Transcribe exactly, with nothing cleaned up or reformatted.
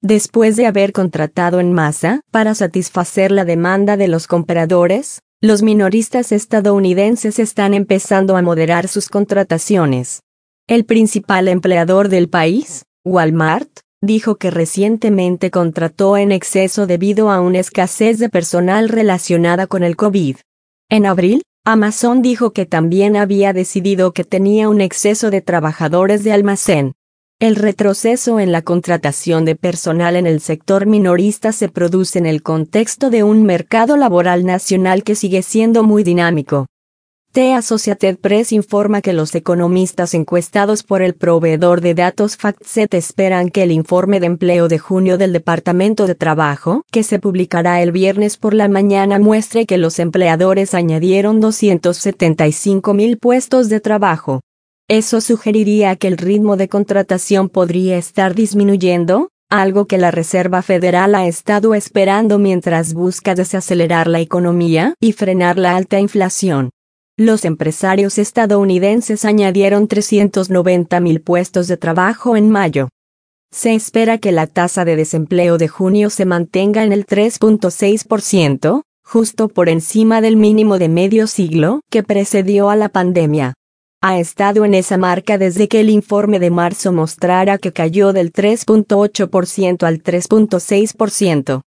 Después de haber contratado en masa para satisfacer la demanda de los compradores, los minoristas estadounidenses están empezando a moderar sus contrataciones. El principal empleador del país, Walmart, dijo que recientemente contrató en exceso debido a una escasez de personal relacionada con el COVID. En abril, Amazon dijo que también había decidido que tenía un exceso de trabajadores de almacén. El retroceso en la contratación de personal en el sector minorista se produce en el contexto de un mercado laboral nacional que sigue siendo muy dinámico. The Associated Press informa que los economistas encuestados por el proveedor de datos FactSet esperan que el informe de empleo de junio del Departamento de Trabajo, que se publicará el viernes por la mañana, muestre que los empleadores añadieron doscientos setenta y cinco mil puestos de trabajo. Eso sugeriría que el ritmo de contratación podría estar disminuyendo, algo que la Reserva Federal ha estado esperando mientras busca desacelerar la economía y frenar la alta inflación. Los empresarios estadounidenses añadieron trescientos noventa mil puestos de trabajo en mayo. Se espera que la tasa de desempleo de junio se mantenga en el tres punto seis por ciento, justo por encima del mínimo de medio siglo que precedió a la pandemia. Ha estado en esa marca desde que el informe de marzo mostrara que cayó del tres punto ocho por ciento al tres punto seis por ciento.